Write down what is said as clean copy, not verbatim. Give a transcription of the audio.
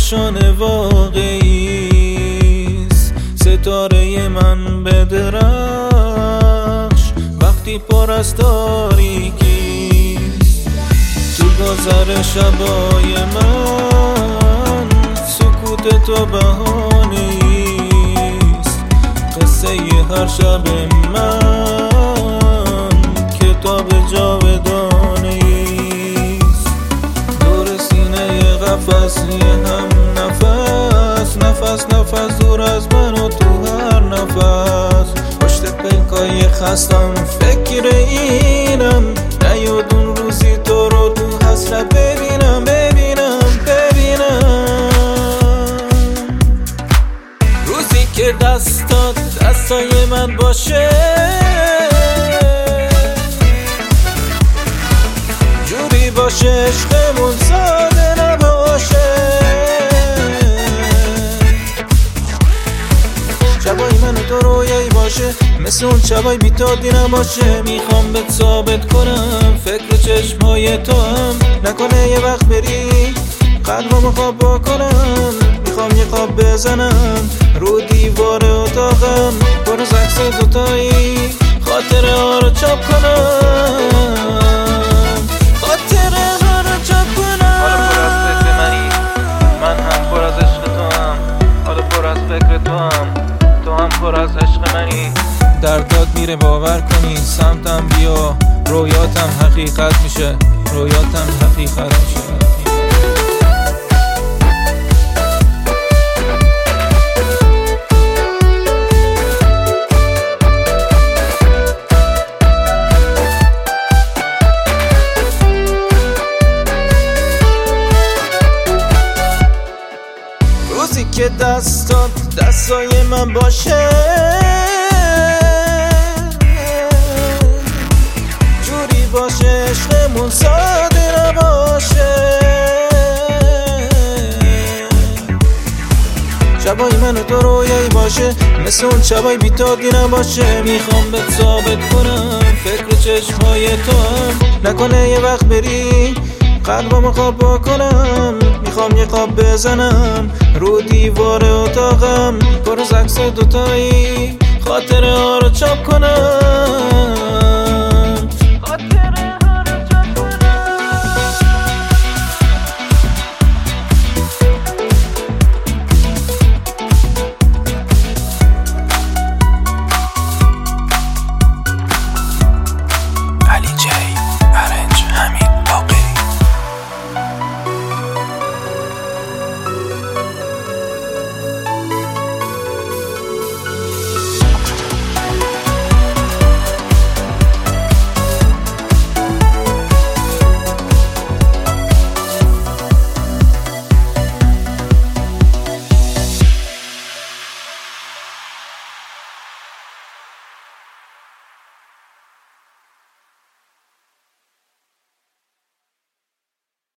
نشان واقعیست. ستاره من بدرخش وقتی پر از تاریکیست. تو گذر شبای من سکوت تو بهانه‌ایست. قصه هر شب من کتاب جاودانه‌ایست. دور سینه قفسی هم نفس نفس نفس دور از من و تو هر نفس. پشت پلکای خستم فکر اینم نیادون روزی تو رو تو حسرت ببینم ببینم ببینم. روزی که دستات دستای من باشه جوری باشه عشقمون ساده نباشه. شبای من و تو رویایی باشه مثل اون شبای بی تو دیرم باشه. میخوام بهت ثابت کنم فکر چشمای تو هم نکنه یه وقت بری قلبمو خواب بکنم. میخوام یه خواب بزنم رو دیوار اتاقم پر از عکس دوتایی خاطره ها رو چاپ کنم. خاطره ها رو چاپ کنم. حالا پر از فکر منی من هم پر از عشق تو هم. حالا پر از فکر تو هم تو هم پر از عشق منی. دردات میره باور کنی سمتم بیا رویاتم حقیقت میشه رویاتم حقیقت میشه. روزی که دستات دستای من باشه جوری باشه عشقمون ساده نباشه. شبای من و تو رویایی باشه مثل اون شبای بی تو دیرم باشه. میخوام بهت ثابت کنم فکر چشمای تو هم نکنه یه وقت بری قلبمو خواب بکنم. میخوام یه خواب بزنم رو دیوار اتاقم پر از عکس دوتایی خاطره ها رو چاپ کنم.